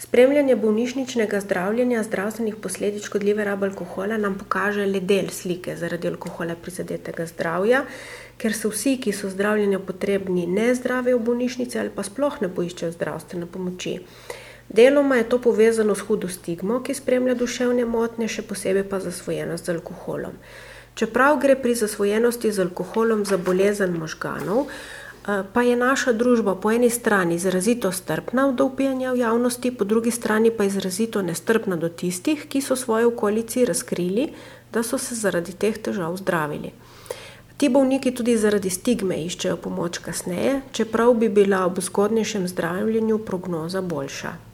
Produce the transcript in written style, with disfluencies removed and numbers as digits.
Spremljanje bolnišničnega zdravljenja zdravstvenih posledic škodljive rabe alkohola nam pokaže le del slike zaradi alkohola prizadetega zdravja, ker se vsi, ki so zdravljenja potrebni, ne zdravijo v bolnišnici ali pa sploh ne poiščejo zdravstvene pomoči. Deloma je to povezano s hudo stigmo, ki spremlja duševne motnje, še posebej pa zasvojenost z alkoholom. Čeprav gre pri zasvojenosti z alkoholom za bolezen možganov, pa je naša družba po eni strani izrazito strpna do vpijanja v javnosti, po drugi strani pa izrazito nestrpna do tistih, ki so svoji okolici razkrili, da so se zaradi teh težav zdravili. Ti bolniki tudi zaradi stigme iščejo pomoč kasneje, čeprav bi bila ob zgodnejšem zdravljenju prognoza boljša.